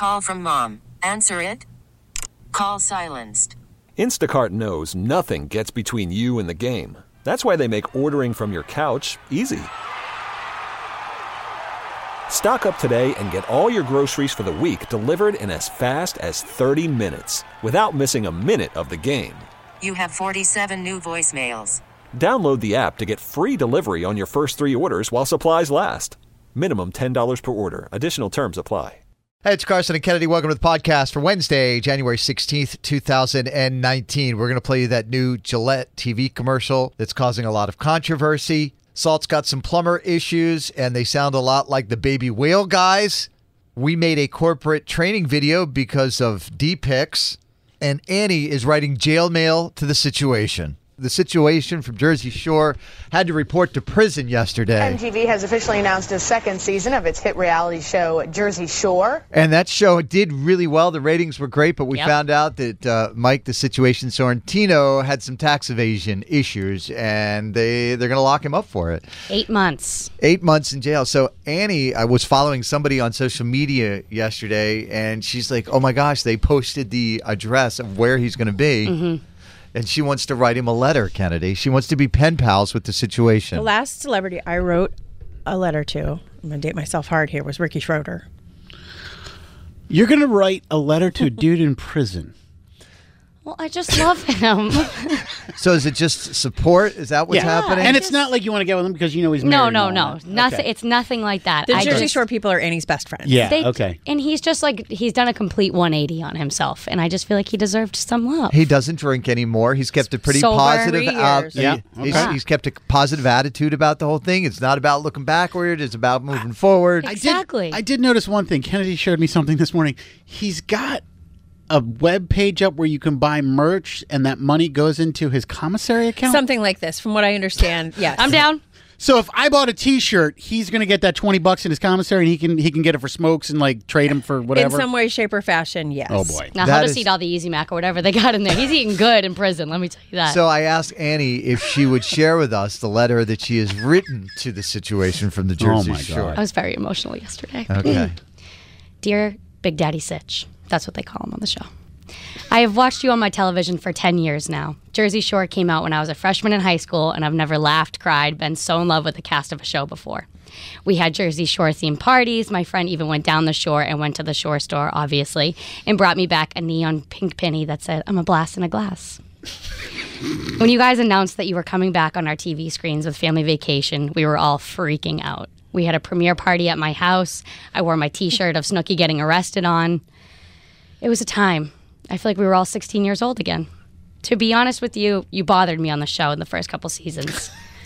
Call from mom. Answer it. Call silenced. Instacart knows nothing gets between you and the game. That's why they make ordering from your couch easy. Stock up today and get all your groceries for the week delivered in as fast as 30 minutes without missing a minute of the game. You have 47 new voicemails. Download the app to get free delivery on your first 3 orders while supplies last. Minimum $10 per order. Additional terms apply. Hey, it's Carson and Kennedy. Welcome to the podcast for Wednesday, January 16th, 2019. We're going to play you that new Gillette TV commercial that's causing a lot of controversy. Salt's got some plumber issues, and they sound a lot like the Baby Whale guys. We made a corporate training video because of D-Pics, and Annie is writing jail mail to the situation. The situation from Jersey Shore had to report to prison yesterday. MTV has officially announced a second season of its hit reality show, Jersey Shore. And that show did really well. The ratings were great, but we found out that Mike, the Situation Sorrentino, had some tax evasion issues, and they're going to lock him up for it. 8 months. 8 months in jail. So Annie, I was following somebody on social media yesterday, and she's like, oh my gosh, they posted the address of where he's going to be. Mm-hmm. And she wants to write him a letter, Kennedy. She wants to be pen pals with the situation. The last celebrity I wrote a letter to, I'm going to date myself hard here, was Ricky Schroeder. You're going to write a letter to a dude in prison. Well, I just love him. So is it just support? Is that what's happening? And it's not like you want to get with him because you know he's married. No. Nothing. Okay. It's nothing like that. The Jersey Shore people are Annie's best friends. Yeah, okay. And he's just like, he's done a complete 180 on himself. And I just feel like he deserved some love. He doesn't drink anymore. He's kept a pretty positive He's kept a positive attitude about the whole thing. It's not about looking backward. It's about moving forward. Exactly. I did notice one thing. Kennedy showed me something this morning. He's got a web page up where you can buy merch and that money goes into his commissary account? Something like this, from what I understand. Yes. I'm down. So if I bought a T-shirt, he's going to get that $20 in his commissary, and he can get it for smokes and like trade him for whatever. In some way, shape, or fashion, yes. Oh boy! Now he'll just eat all the Easy Mac or whatever they got in there. He's eating good in prison. Let me tell you that. So I asked Annie if she would share with us the letter that she has written to the situation from the Jersey Shore. I was very emotional yesterday. Okay. Dear Big Daddy Sitch, that's what they call him on the show. I have watched you on my television for 10 years now. Jersey Shore came out when I was a freshman in high school, and I've never laughed, cried, been so in love with the cast of a show before. We had Jersey Shore-themed parties. My friend even went down the shore and went to the shore store, obviously, and brought me back a neon pink penny that said, I'm a blast in a glass. When you guys announced that you were coming back on our TV screens with Family Vacation, we were all freaking out. We had a premiere party at my house. I wore my T-shirt of Snooki getting arrested on. It was a time. I feel like we were all 16 years old again. To be honest with you, you bothered me on the show in the first couple seasons.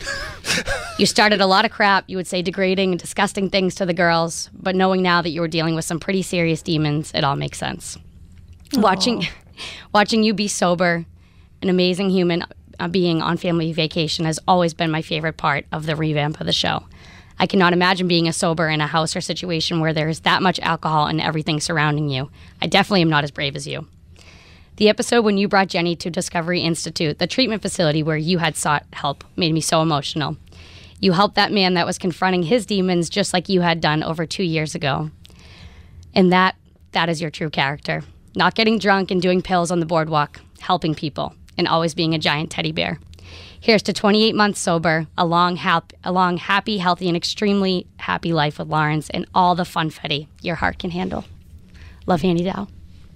You started a lot of crap. You would say degrading and disgusting things to the girls. But knowing now that you were dealing with some pretty serious demons, it all makes sense. Watching you be sober, an amazing human being on Family Vacation has always been my favorite part of the revamp of the show. I cannot imagine being a sober in a house or situation where there is that much alcohol and everything surrounding you. I definitely am not as brave as you. The episode when you brought Jenny to Discovery Institute, the treatment facility where you had sought help, made me so emotional. You helped that man that was confronting his demons just like you had done over 2 years ago. And that is your true character. Not getting drunk and doing pills on the boardwalk, helping people, and always being a giant teddy bear. Here's to 28 months sober, a long, happy, healthy, and extremely happy life with Lawrence, and all the funfetti your heart can handle. Love, Annie Dow.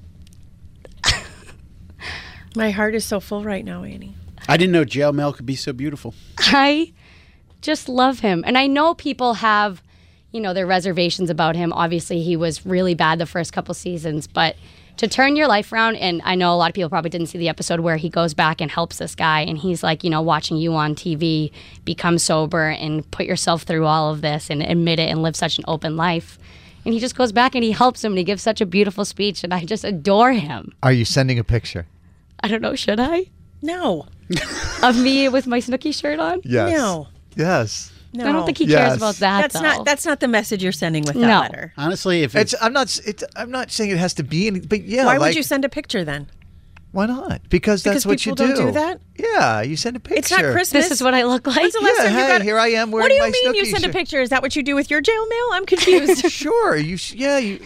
My heart is so full right now, Annie. I didn't know jail mail could be so beautiful. I just love him. And I know people have, their reservations about him. Obviously, he was really bad the first couple seasons, but to turn your life around, and I know a lot of people probably didn't see the episode where he goes back and helps this guy, and he's like, watching you on TV become sober and put yourself through all of this and admit it and live such an open life. And he just goes back and he helps him and he gives such a beautiful speech, and I just adore him. Are you sending a picture? I don't know, should I? No. Of me with my Snooki shirt on? Yes. No. Yes. No. I don't think he cares about that. That's not the message you're sending with that letter. Honestly, I'm not saying it has to be any, but yeah. Why would you send a picture then? Why not? Because that's what you do. People don't do that? Yeah, you send a picture. It's not Christmas. This is what I look like. When's the last time you got here I am wearing my What do you mean you send a picture? Is that what you do with your jail mail? I'm confused. Sure.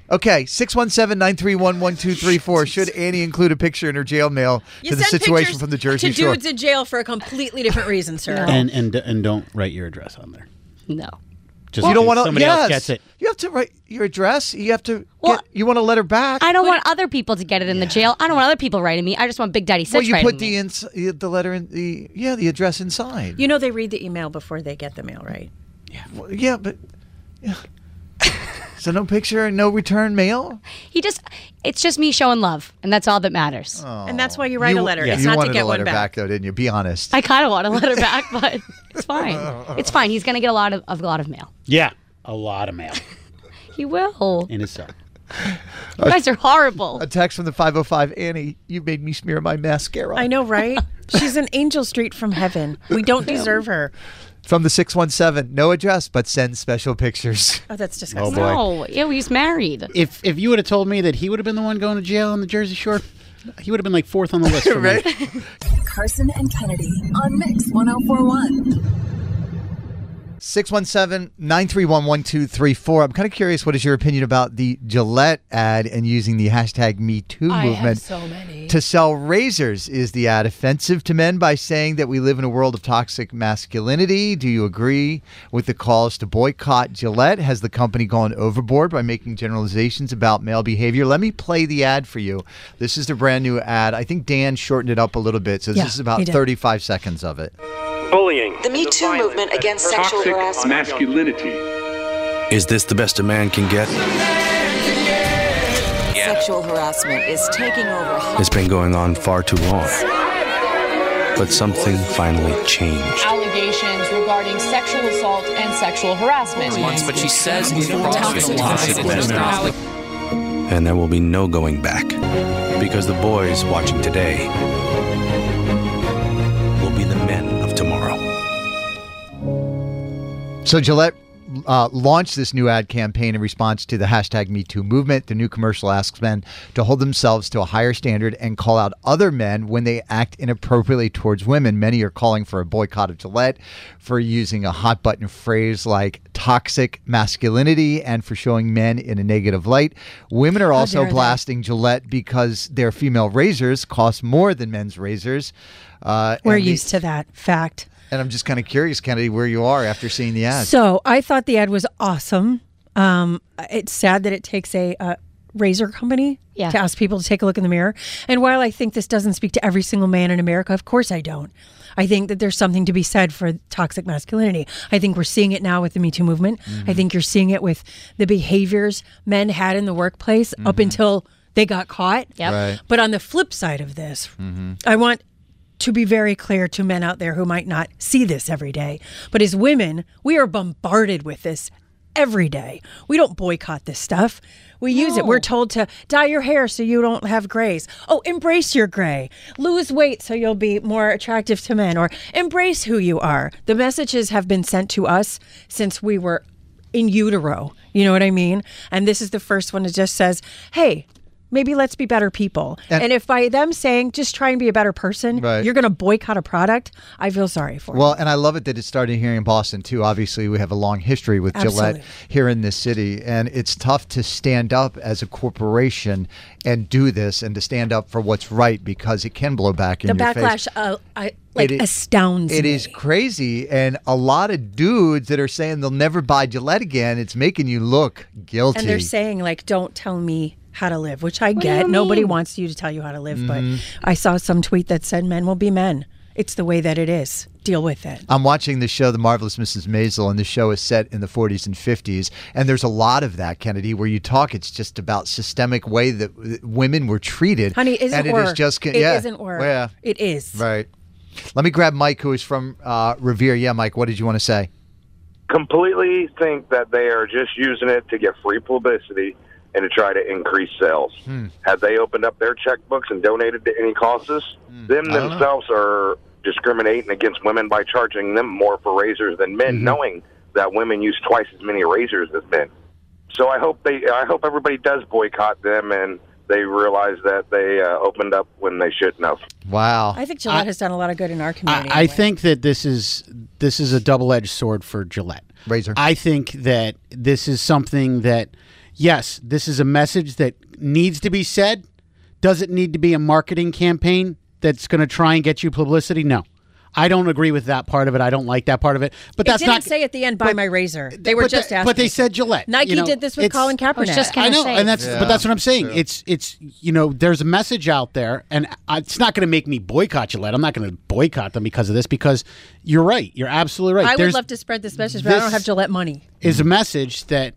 Okay, 617-931-1234. Should Annie include a picture in her jail mail You to the send situation pictures from the Jersey to Shore? dudes in jail for a completely different reason, sir. And don't write your address on there. No. Just You don't want to. somebody else gets it. You have to write your address. You have to. Well, you want to let her back. I don't want other people to get it in the jail. I don't want other people writing me. I just want Big Daddy Sitch Well, you writing put me. the letter in the address inside. You know they read the email before they get the mail, right? Well, yeah, but so no picture and no return mail. It's just me showing love, and that's all that matters. And that's why you write a letter. It's you not wanted to get a letter one back. though, didn't you? Be honest. I kind of want to let her back, but it's fine. It's fine. He's gonna get a lot of mail. Yeah, a lot of mail He will. in his cell. You guys are horrible. A text from the 505. Annie, you made me smear my mascara. I know, right? She's an angel straight from heaven. We don't deserve her. From the 617. No address, but send special pictures. Oh, that's disgusting. boy. No, yeah, he's married. If you would have told me that he would have been the one going to jail on the Jersey Shore, he would have been like fourth on the list for me. Carson and Kennedy on Mix 1041. 617-931-1234. I'm kind of curious, what is your opinion about the Gillette ad and using the hashtag #MeToo movement so many. to sell razors? Is the ad offensive to men by saying that we live in a world of toxic masculinity? Do you agree with the calls to boycott Gillette? Has the company gone overboard by making generalizations about male behavior? Let me play the ad for you. This is the brand new ad. I think Dan shortened it up a little bit, so this is about 35 seconds of it. Bullying. The Me Too movement against sexual harassment. Masculinity. Is this the best a man can get? Sexual harassment is taking over. It's been going on far too long. But something finally changed. Allegations regarding sexual assault and sexual harassment. But she says And there will be no going back. Because the boys watching today will be the men of tomorrow. So Gillette launched this new ad campaign in response to the hashtag #MeToo movement. The new commercial asks men to hold themselves to a higher standard and call out other men when they act inappropriately towards women. Many are calling for a boycott of Gillette for using a hot button phrase like toxic masculinity and for showing men in a negative light. Women are also blasting Gillette because their female razors cost more than men's razors. We're used to that fact. And I'm just kind of curious, Kennedy, where you are after seeing the ad. So I thought the ad was awesome. It's sad that it takes a razor company to ask people to take a look in the mirror. And while I think this doesn't speak to every single man in America, of course I don't. I think that there's something to be said for toxic masculinity. I think we're seeing it now with the Me Too movement. I think you're seeing it with the behaviors men had in the workplace up until they got caught. Yep. Right. But on the flip side of this, I want to be very clear to men out there who might not see this every day. But as women, we are bombarded with this every day. We don't boycott this stuff. We use it. We're told to dye your hair so you don't have grays. Oh, embrace your gray. Lose weight so you'll be more attractive to men, or embrace who you are. The messages have been sent to us since we were in utero. You know what I mean? And this is the first one that just says, hey, maybe let's be better people. And if by them saying, just try and be a better person, you're going to boycott a product, I feel sorry for you. Well, and I love it that it started here in Boston, too. Obviously, we have a long history with Gillette here in this city. And it's tough to stand up as a corporation and do this and to stand up for what's right because it can blow back in your face. The backlash astounds me. It is crazy. And a lot of dudes that are saying they'll never buy Gillette again, it's making you look guilty. And they're saying, like, don't tell me how to live, which I get. Nobody wants you to tell you how to live, but I saw some tweet that said men will be men. It's the way that it is. Deal with it. I'm watching the show, The Marvelous Mrs. Maisel, and the show is set in the 40s and 50s. And there's a lot of that, Kennedy, where you talk, it's just about systemic way that women were treated. Honey, it isn't work. It isn't work. Yeah. It is. Right. Let me grab Mike, who is from Revere. Yeah, Mike, what did you want to say? Completely think that they are just using it to get free publicity and to try to increase sales. Had they opened up their checkbooks and donated to any causes, them themselves are discriminating against women by charging them more for razors than men, knowing that women use twice as many razors as men. So I hope everybody does boycott them and they realize that they opened up when they shouldn't have. Wow. I think Gillette has done a lot of good in our community. I think that this is a double-edged sword for Gillette. Razor. I think that this is something that yes, this is a message that needs to be said. Does it need to be a marketing campaign that's going to try and get you publicity? No. I don't agree with that part of it. I don't like that part of it. But that's not. It didn't say at the end, buy my razor. They were just asking. But they said Gillette. Nike did this with Colin Kaepernick. I know, and but that's what I'm saying. It's there's a message out there, and it's not going to make me boycott Gillette. I'm not going to boycott them because of this, because you're right. You're absolutely right. I would love to spread this message, but I don't have Gillette money. Is a message that,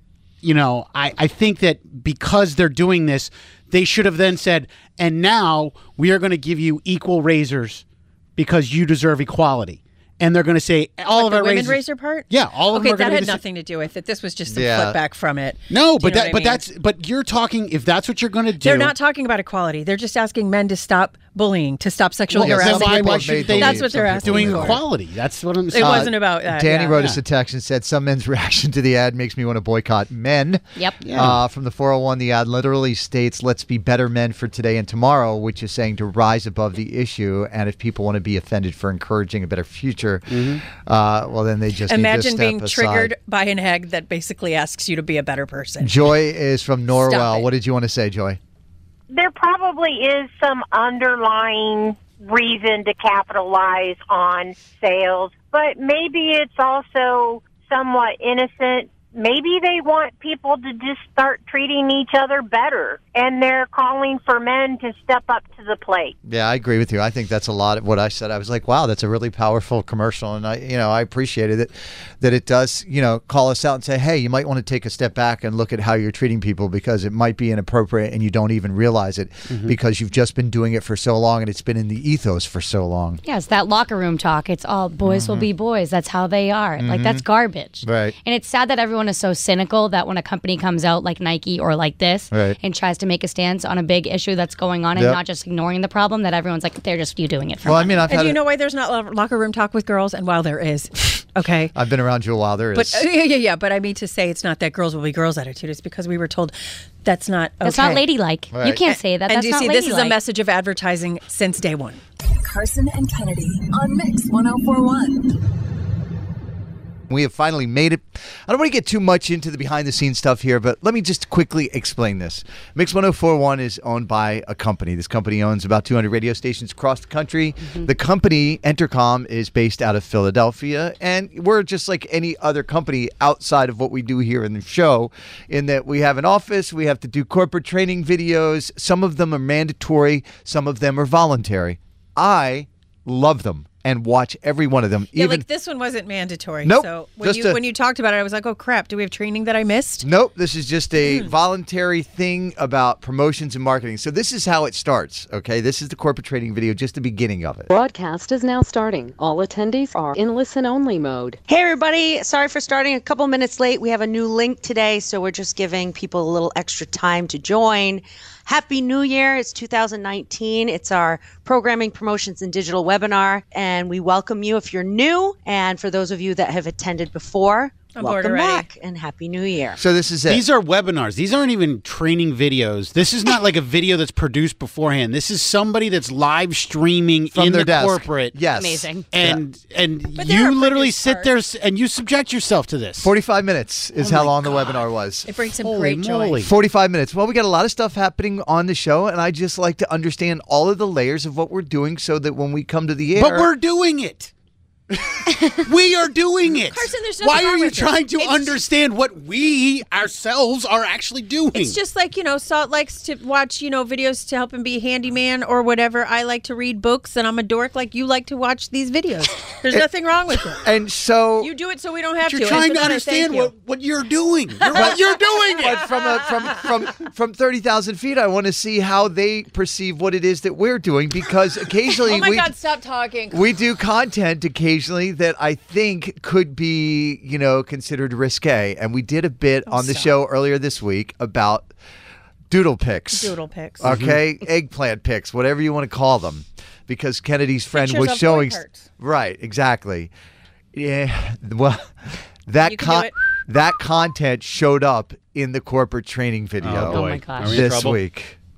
I think that because they're doing this, they should have then said, and now we are going to give you equal razors because you deserve equality. And they're going to say all of our women razor part? Yeah, all of them are going to that had nothing to do with it. This was just some flip back from it. No, but you're talking, if that's what you're going to do. They're not talking about equality. They're just asking men to stop bullying, to stop sexual harassment. Why should they? That's what they're asking. Doing equality. That's what I'm saying. It wasn't about that. Danny wrote us a text and said, some men's reaction to the ad makes me want to boycott men. Yep. From the 401, the ad literally states, let's be better men for today and tomorrow, which is saying to rise above the issue. And if people want to be offended for encouraging a better future, well, then they just imagine need to being step triggered aside. by an egg that basically asks you to be a better person. Joy is from Norwell. What did you want to say, Joy? There probably is some underlying reason to capitalize on sales, but maybe it's also somewhat innocent. Maybe they want people to just start treating each other better, and they're calling for men to step up to the plate. Yeah, I agree with you. I think that's a lot of what I said. I was like, wow, that's a really powerful commercial, and I appreciated it, that it does, call us out and say, hey, you might want to take a step back and look at how you're treating people, because it might be inappropriate and you don't even realize it because you've just been doing it for so long and it's been in the ethos for so long. Yeah, it's that locker room talk. It's all boys will be boys. That's how they are. Like, that's garbage. Right. And it's sad that everyone is so cynical that when a company comes out like Nike or like this and tries to make a stance on a big issue that's going on and not just ignoring the problem, that everyone's like, they're just you doing it for money. And do you know why there's not locker room talk with girls? And while there is, okay. I've been around you a while. There is. But yeah. But I mean to say it's not that girls will be girls attitude. It's because we were told that's not okay. That's not ladylike. Right. You can't say that. And that's you not see, ladylike. this is a message of advertising since day one. Carson and Kennedy on Mix 104.1. We have finally made it. I don't want to get too much into the behind-the-scenes stuff here, but let me just quickly explain this. Mix 104.1 is owned by a company. This company owns about 200 radio stations across the country. The company, Entercom, is based out of Philadelphia, and we're just like any other company outside of what we do here in the show, in that we have an office, we have to do corporate training videos. Some of them are mandatory, some of them are voluntary. I love them and watch every one of them. Yeah, like this one wasn't mandatory. Nope. So when you talked about it, I was like, oh, crap, do we have training that I missed? Nope. This is just a voluntary thing about promotions and marketing. So this is how it starts, okay? This is the corporate training video, just the beginning of it. Broadcast is now starting. All attendees are in listen-only mode. Hey, everybody. Sorry for starting a couple minutes late. We have a new link today, so we're just giving people a little extra time to join. Happy New Year. It's 2019. It's our programming, promotions, and digital webinar, and we welcome you if you're new. And for those of you that have attended before, welcome back and Happy New Year. So this is it. These are webinars. These aren't even training videos. This is not like a video that's produced beforehand. This is somebody that's live streaming from in their the desk. Corporate. Yes. Amazing. And you literally sit there and you subject yourself to this. 45 minutes is how long the webinar was. It brings him great joy. 45 minutes. Well, we got a lot of stuff happening on the show, and I just like to understand all of the layers of what we're doing so that when we come to the air... But we're doing it. We are doing it. Carson, there's nothing Why are wrong you with trying it. to understand what we ourselves are actually doing? It's just like, Salt likes to watch, videos to help him be a handyman or whatever. I like to read books, and I'm a dork like you like to watch these videos. There's nothing wrong with it. And so... You do it so we don't have to. You're trying to understand what you're doing. You're doing it. But from 30,000 feet, I want to see how they perceive what it is that we're doing, because occasionally oh my God, stop talking. We do content occasionally that I think could be, considered risque. And we did a bit on the show earlier this week about doodle pics. Doodle pics. Okay? Eggplant pics, whatever you want to call them. Because Kennedy's friend Pictures was showing... Parts. Right, exactly. Yeah, well, that content showed up in the corporate training video Oh my gosh. this week.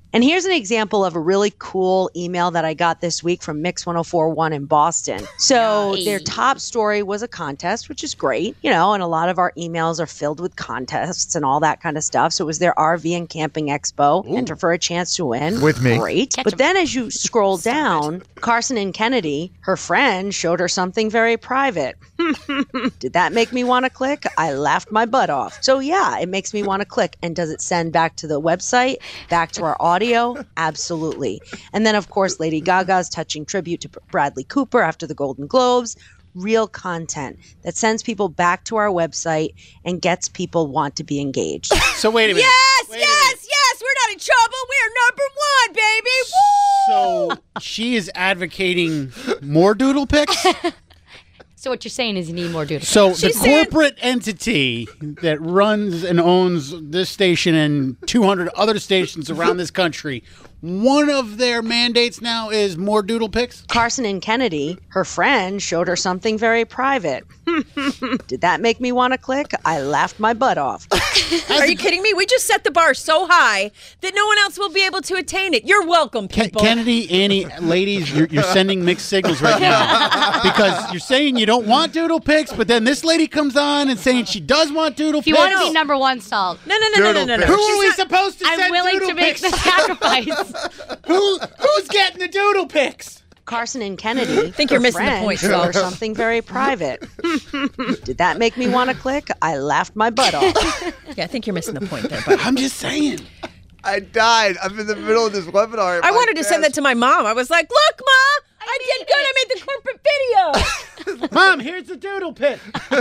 And here's an example of a really cool email that I got this week from Mix 1041 in Boston. So their top story was a contest, which is great, and a lot of our emails are filled with contests and all that kind of stuff. So it was their RV and camping expo. Enter for a chance to win. With me. Great. But then as you scroll down, Carson and Kennedy, her friend, showed her something very private. Did that make me want to click? I laughed my butt off. So yeah, it makes me want to click. And does it send back to the website, back to our audio? Absolutely. And then, of course, Lady Gaga's touching tribute to Bradley Cooper after the Golden Globes. Real content that sends people back to our website and gets people want to be engaged. So wait a minute. Yes, we're not in trouble. We're number one, baby. Woo! So she is advocating more doodle pics? So what you're saying is you need more doodle. So the corporate entity that runs and owns this station and 200 other stations around this country, one of their mandates now is more doodle pics? Carson and Kennedy, her friend, showed her something very private. Did that make me want to click? I laughed my butt off. Are you kidding me? We just set the bar so high that no one else will be able to attain it. You're welcome, people. Kennedy, Annie, ladies, you're sending mixed signals right now because you're saying you don't want doodle pics, but then this lady comes on and saying she does want doodle pics. If you want to be number one, Salt. No. Who are we supposed to send I'm willing doodle to make pics? the sacrifice. Who's getting the doodle pics? Carson and Kennedy. I think you're missing the point, or something very private. Did that make me want to click? I laughed my butt off. Yeah, I think you're missing the point there, buddy. I'm just saying. I died. I'm in the middle of this webinar. I wanted to send that to my mom. I was like, look, Ma, I did good. I made the corporate video. Mom, here's the doodle pic.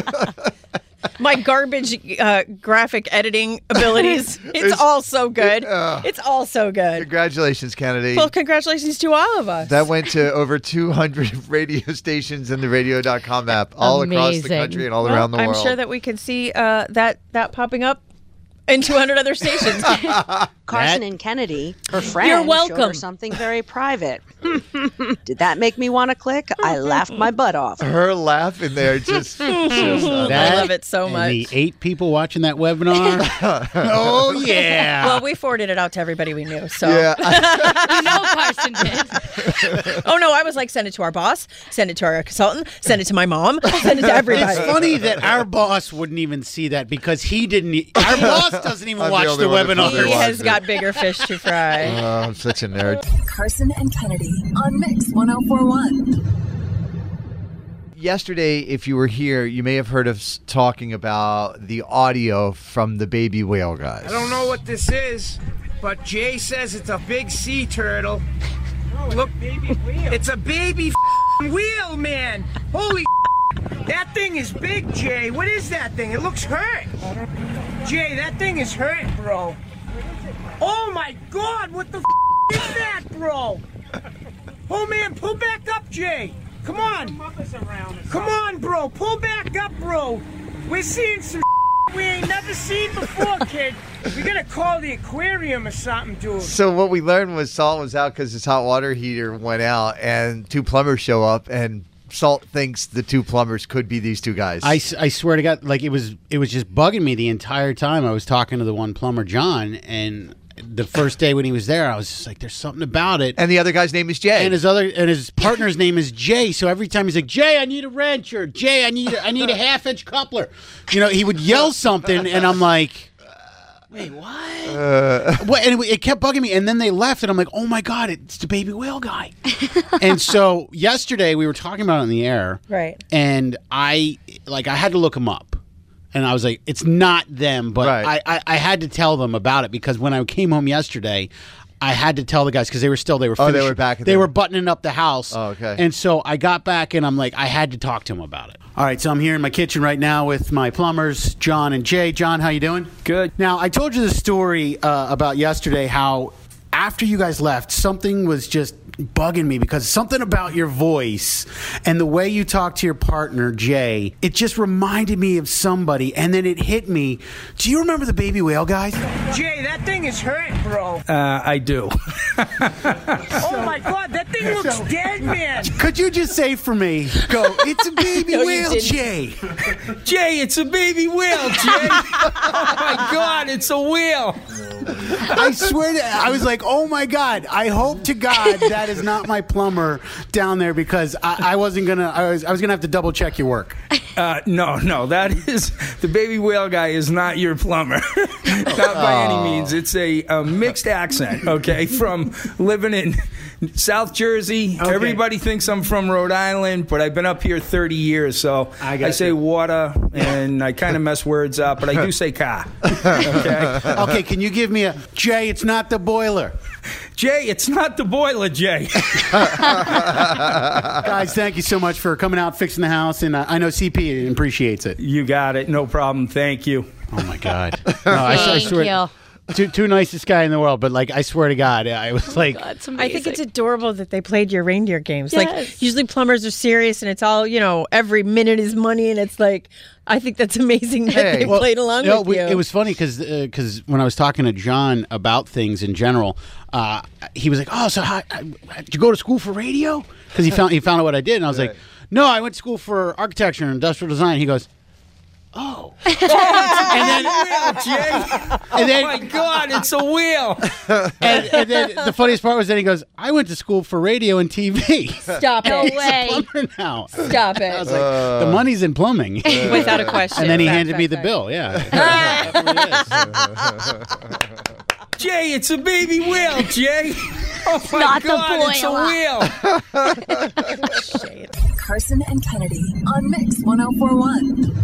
My garbage graphic editing abilities. It's all so good. It's all so good. Congratulations, Kennedy. Well, congratulations to all of us. That went to over 200 radio stations in the radio.com app all across the country and all around the world. I'm sure that we can see that popping up in 200 other stations. Carson and Kennedy, her friend, You're welcome. showed her something very private. Did that make me want to click? I laughed my butt off. Her laugh in there just... I love it so much. And the 8 people watching that webinar. Oh, yeah. Well, we forwarded it out to everybody we knew. So. Yeah. You know Carson did. Oh, no, I was like, send it to our boss, send it to our consultant, send it to my mom, send it to everybody. It's funny that our boss wouldn't even see that because he didn't... Our boss doesn't even watch the webinar. He has got bigger fish to fry. Oh, I'm such a nerd. Carson and Kennedy on Mix 1041. Yesterday, if you were here, you may have heard us talking about the audio from the baby whale guys. I don't know what this is, but Jay says it's a big sea turtle. Look, it's a baby wheel, man. Holy that thing is big, Jay. What is that thing? It looks hurt. Jay, that thing is hurt, bro. Oh my God, what the is that, bro? Oh man, pull back up, Jay. Come on. Come on, bro. Pull back up, bro. We're seeing some we ain't never seen before, kid. We gotta call the aquarium or something, dude. So what we learned was Salt was out because his hot water heater went out, and 2 plumbers show up, and Salt thinks the 2 plumbers could be these 2 guys. I swear to God, like it was just bugging me the entire time. I was talking to the one plumber, John, and the first day when he was there, I was just like, "There's something about it." And the other guy's name is Jay, and his partner's name is Jay. So every time he's like, "Jay, I need a wrench," or "Jay, I need a 1/2-inch coupler," he would yell something, and I'm like, "Wait, what?" Well, and it kept bugging me, and then they left, and I'm like, "Oh my God, it's the baby whale guy." And so yesterday we were talking about it on the air, right? And I had to look him up. And I was like, it's not them, but right. I had to tell them about it because when I came home yesterday, I had to tell the guys because they were finishing. They were back. They were buttoning up the house. Oh, okay. And so I got back and I'm like, I had to talk to them about it. All right, so I'm here in my kitchen right now with my plumbers, John and Jay. John, how you doing? Good. Now, I told you the story about yesterday how after you guys left, something was just bugging me because something about your voice and the way you talk to your partner, Jay, it just reminded me of somebody, and then it hit me. Do you remember the baby whale guys? Jay, that thing is hurt, bro. I do. Oh my God, that thing looks dead, man. Could you just say for me, go, it's a baby No, you whale, didn't. Jay. Jay, it's a baby whale, Jay. Oh, my God, it's a whale. I swear to I was like, oh my God, I hope to God that is not my plumber down there, because I was gonna have to double check your work. No, that is, the baby whale guy is not your plumber. Not by any means. It's a mixed accent, okay, from living in South Jersey. Okay. Everybody thinks I'm from Rhode Island, but I've been up here 30 years, so I say water, and I kind of mess words up, but I do say car. Okay? Okay, can you give me a Jay, it's not the boiler. Jay, it's not the boiler, Jay. Guys, thank you so much for coming out, fixing the house, and I know CP appreciates it. You got it. No problem. Thank you. Oh, my God. No, I swear. you. Two nicest guy in the world, but like I swear to God, I was like, That's I amazing. think it's adorable that they played your reindeer games. Yes. Like usually plumbers are serious and it's all, every minute is money, and it's like, I think that's amazing that they played along with you. It was funny because when I was talking to John about things in general, he was like, "Oh, so did you go to school for radio?" Because he found out what I did, and I was like, "No, I went to school for architecture and industrial design." He goes, "Oh." And then, oh my God, it's a wheel. and then the funniest part was then he goes, "I went to school for radio and TV." Stop it. No He's a way. plumber now. Stop I was it. like, the money's in plumbing. Without a question. And then he Fact, handed fact, me the fact. bill. Yeah. Jay, it's a baby whale, Jay. Oh my not the God, it's a wheel. Carson and Kennedy on Mix 104.1.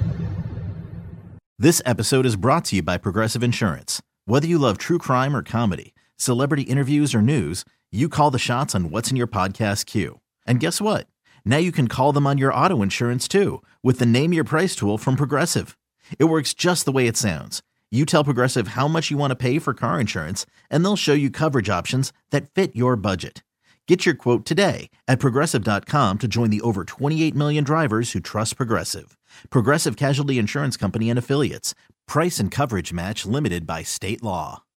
This episode is brought to you by Progressive Insurance. Whether you love true crime or comedy, celebrity interviews or news, you call the shots on what's in your podcast queue. And guess what? Now you can call them on your auto insurance too with the Name Your Price tool from Progressive. It works just the way it sounds. You tell Progressive how much you want to pay for car insurance, and they'll show you coverage options that fit your budget. Get your quote today at Progressive.com to join the over 28 million drivers who trust Progressive. Progressive Casualty Insurance Company and Affiliates. Price and coverage match limited by state law.